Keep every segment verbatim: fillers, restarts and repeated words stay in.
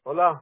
Hola.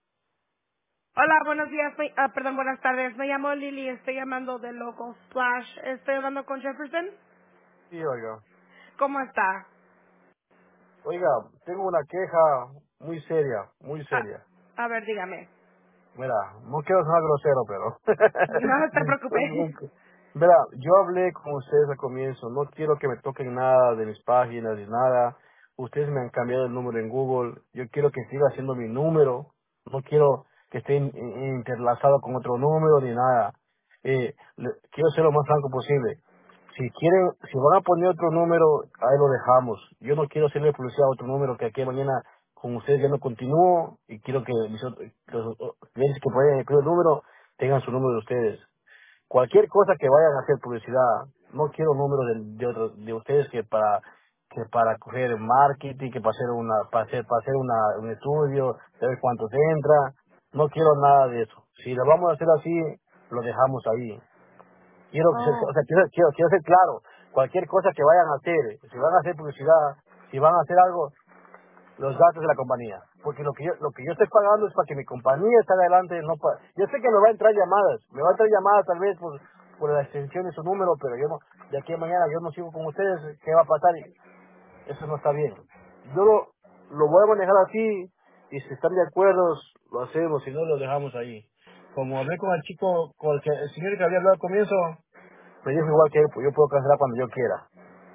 Hola, buenos días, me- ah, perdón, buenas tardes. Me llamo Lily, estoy llamando de Local Splash. Estoy hablando con Jefferson. Sí, oiga. ¿Cómo está? Oiga, tengo una queja muy seria, muy Ah, seria. a ver, dígame. Mira, no quiero sonar grosero, pero... No se preocupe. Disculpe. Mira, yo hablé con ustedes al comienzo. No quiero que me toquen nada de mis páginas ni nada. Ustedes me han cambiado el número en Google. Yo quiero que siga siendo mi número. No quiero que esté in- in- interlazado con otro número ni nada. Eh, le- quiero ser lo más franco posible. Si quieren, si van a poner otro número, ahí lo dejamos. Yo no quiero hacerle publicidad a otro número que aquí mañana con ustedes ya no continúo y quiero que mis otros- los los clientes que pueden incluir el número tengan su número de ustedes. Cualquier cosa que vayan a hacer publicidad, no quiero números de, de, otros- de ustedes que para que para coger marketing, que para hacer una para hacer para hacer una, un estudio, saber cuánto se entra. No quiero nada de eso. Si lo vamos a hacer así, lo dejamos ahí. Quiero que se, o Oh. sea, quiero, quiero, quiero ser claro. Cualquier cosa que vayan a hacer, si van a hacer publicidad, si van a hacer algo, los datos de la compañía. Porque lo que yo, lo que yo estoy pagando es para que mi compañía esté adelante. No pa- yo sé que me va a entrar llamadas. Me va a entrar llamadas tal vez por, por la extensión de su número, pero yo no, de aquí a mañana yo no sigo con ustedes. ¿Qué va a pasar? Y eso no está bien. Yo lo, lo voy a manejar así y si están de acuerdo, lo hacemos. Si no, lo dejamos ahí. Como hablé con el chico, con el, que, el señor que había hablado al comienzo, me dijo igual que él, pues yo puedo cancelar cuando yo quiera.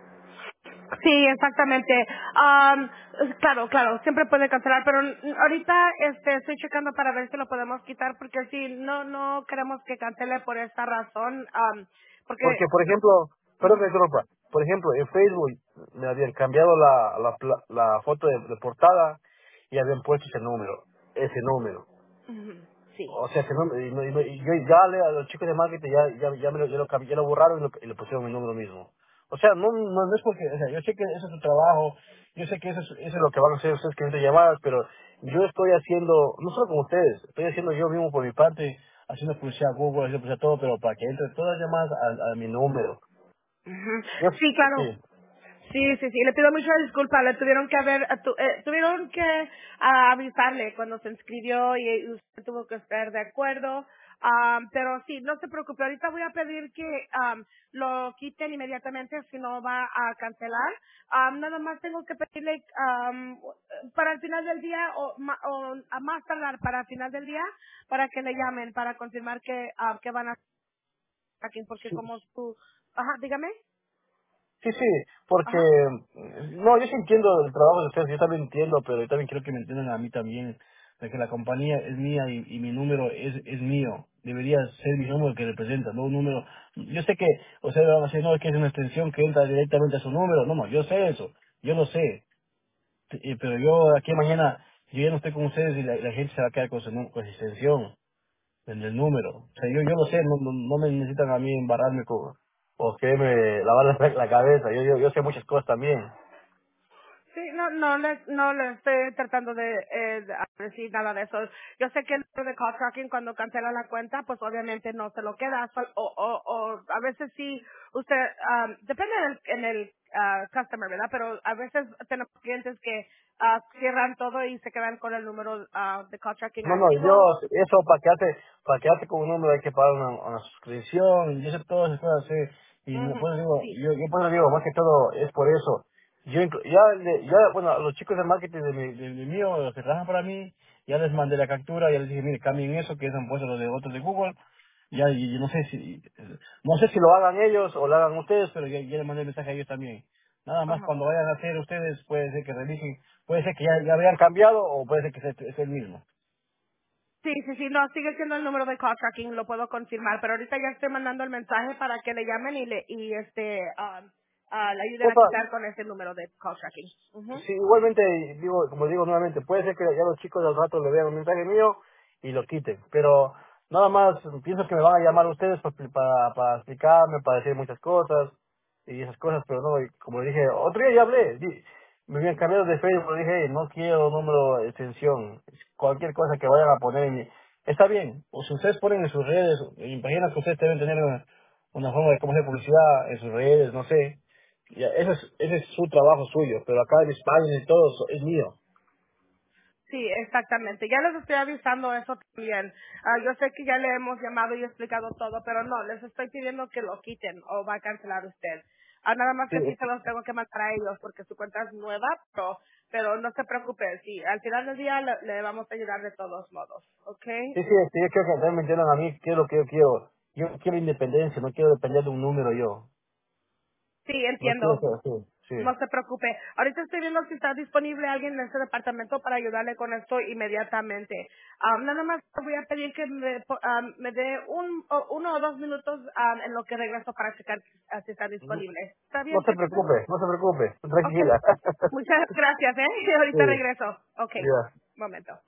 Sí, exactamente. Am, claro, claro, siempre puede cancelar, pero n- ahorita este, estoy checando para ver si lo podemos quitar, porque si no, no queremos que cancele por esta razón, am, porque... Porque, por ejemplo, perdón que Ujú, me interrumpa, por ejemplo, en Facebook me habían cambiado la, la, pla- la foto de, de portada y habían puesto ese número, ese número. ujú, sí. O sea, ese número, y, no- y no- y yo ya le a los chicos de marketing ya, ya, ya, me lo, ya, lo, cambi- ya lo borraron y, lo, y le pusieron mi número mismo. O sea, no, no, no es porque, o sea, yo sé que ese es su trabajo, yo sé que eso es, eso es lo que van a hacer ustedes que hacen llamadas, pero yo estoy haciendo, no solo con ustedes, estoy haciendo yo mismo por mi parte, haciendo publicidad a Google, haciendo publicidad a todo, pero para que entre todas las llamadas a, a mi número. Ujú. Yo, Sí, claro. sí. Sí, sí, sí. Le pido mucha disculpa. Le tuvieron que haber, eh, tu- eh, tuvieron que ah, avisarle cuando se inscribió y usted tuvo que estar de acuerdo. Am, pero sí, no se preocupe. Ahorita voy a pedir que am, lo quiten inmediatamente si no va a cancelar. Am, nada más tengo que pedirle am, para el final del día o, ma- o a más tardar para el final del día para que le llamen para confirmar que, ah, que van a aquí porque Sí, como tú, ajá, dígame. sí, sí, porque, Ajá. mm, no, yo sí entiendo el trabajo de ustedes, yo también entiendo, pero yo también quiero que me entiendan a mí también, de que la compañía es mía y, y mi número es, es mío. Debería ser mi número que representa, no un número. Yo sé que, o sea, van a decir, no, es que es una extensión que entra directamente a su número. No, no, yo sé eso, yo lo sé. Y- Pero yo aquí mañana, yo ya no estoy con ustedes y la, la gente se va a quedar con su, nu- con su extensión en el número. O sea, yo, yo lo sé, no, no, no me necesitan a mí embarrarme con, o que me lavar la, la cabeza. Yo, yo, yo sé muchas cosas también. Sí, no, no le, no le estoy tratando de, eh, de decir nada de eso. Yo sé que el número de call tracking cuando cancela la cuenta, pues obviamente no se lo queda. sol- O, o, o a veces sí, usted, um, depende en el, en el ah, customer, ¿verdad? Pero a veces tenemos clientes que ah, cierran todo y se quedan con el número ah, de call tracking No, no, activo. yo, eso para que hace, para que hace con un número hay que pagar una, una suscripción, y eso todas esas cosas así. Y no, Ujú, pues digo, sí. yo, yo pues digo, más que todo es por eso. Yo inclu- ya, le- ya, bueno, a los chicos de marketing de mi, de, de mío, los que trabajan para mí, ya les mandé la captura, ya les dije, mire, cambien eso, que es han puesto los de otros de Google. Ya, y, y no sé si, no sé si lo hagan ellos o lo hagan ustedes, pero ya, ya les mandé el mensaje a ellos también. Nada más Ajá. cuando vayan a hacer ustedes, puede ser que revisen, puede ser que ya, ya habían cambiado o puede ser que sea, es el mismo. Sí, sí, sí, no, sigue siendo el número de call tracking, lo puedo confirmar, pero ahorita ya estoy mandando el mensaje para que le llamen y le, y este, um, ah, le ayuden a Otra, quitar con ese número de call tracking. Ujú. sí, igualmente, digo, como digo nuevamente, puede ser que ya los chicos al rato le vean un mensaje mío y lo quiten, pero nada más pienso que me van a llamar ustedes para, para, para explicarme, para decir muchas cosas y esas cosas, pero no, y como dije, otro día ya hablé, di- me habían cambiado de Facebook, le dije, "Hey, no quiero número de extensión, cualquier cosa que vayan a poner en mi... Está bien, o si ustedes ponen en sus redes, imagino que ustedes deben tener una, una forma de cómo hacer publicidad en sus redes, no sé, ya, ese es, ese es su trabajo suyo, pero acá el espacio y todo eso es mío. Sí, exactamente. Ya les estoy avisando eso también. Ah, yo sé que ya le hemos llamado y explicado todo, pero no, les estoy pidiendo que lo quiten o va a cancelar usted. Ah, nada más Sí, que sí se los tengo que mandar a ellos porque su cuenta es nueva, pero, pero no se preocupe. Sí, al final del día le, le vamos a ayudar de todos modos, ¿ok? sí, sí, sí, yo quiero que ustedes me entiendan a mí qué es lo que yo quiero. Yo quiero independencia, no quiero depender de un número yo. Sí, No quiero entiendo. ser así, sí. No se preocupe. Ahorita estoy viendo si está disponible alguien en ese departamento para ayudarle con esto inmediatamente. Ah, nada más voy a pedir que me, po- ah, me dé un, o- uno o dos minutos ah, en lo que regreso para checar ah, si está disponible. ¿Está No bien, se Jefferson? preocupe, no se preocupe, Ok. tranquila. Muchas gracias, ¿eh? Ahorita Sí, regreso. Ok. ya. Momento.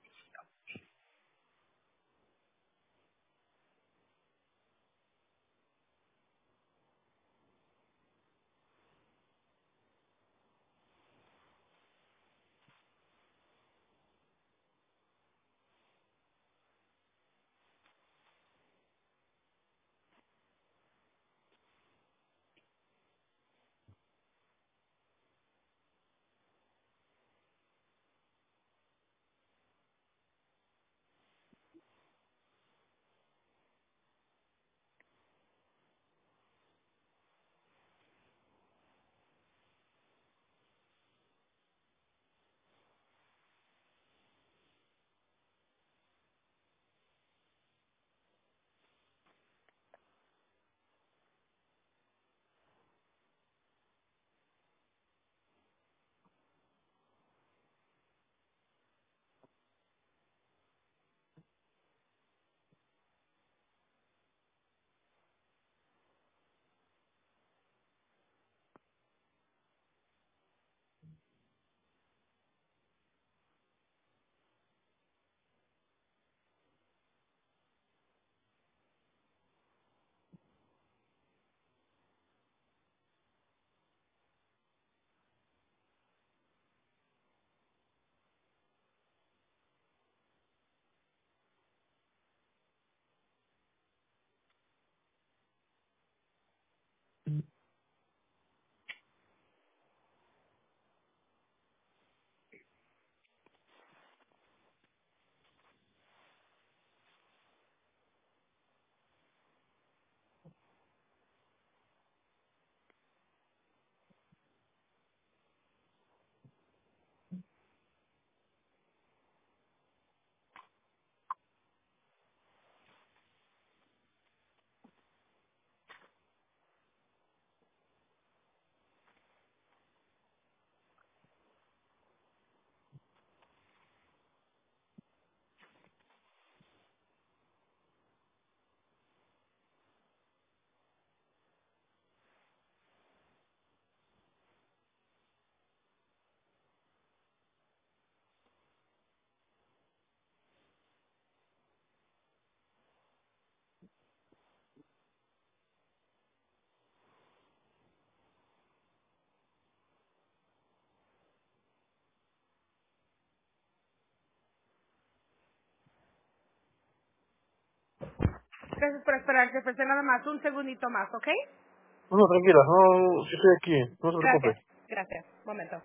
Gracias por esperar, Jefferson. Nada más, un segundito más, ¿ok? No, no, tranquila, no, yo estoy aquí, no se Gracias. preocupe. Gracias. Momento.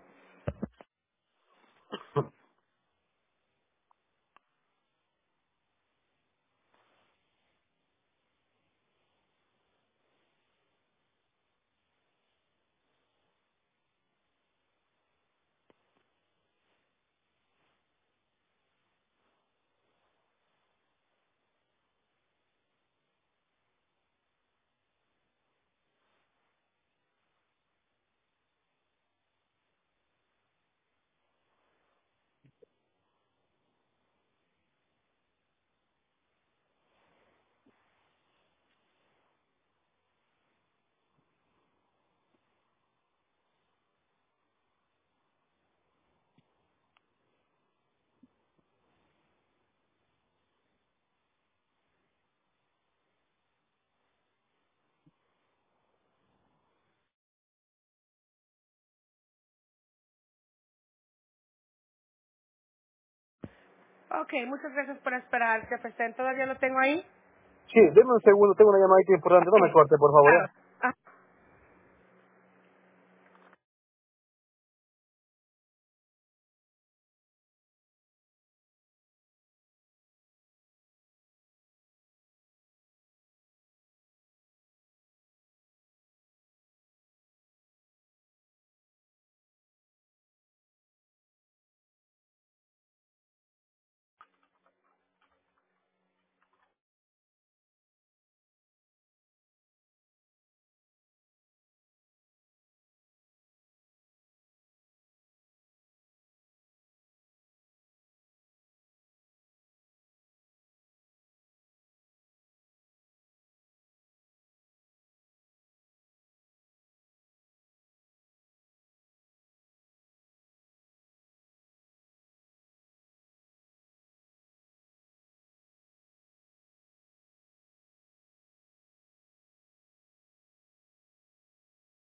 Ok, muchas gracias por esperar, Jefferson. ¿Todavía lo tengo ahí? Sí, denme un segundo, tengo una llamada aquí importante, no me Ok, corte, por favor, ¿eh? claro.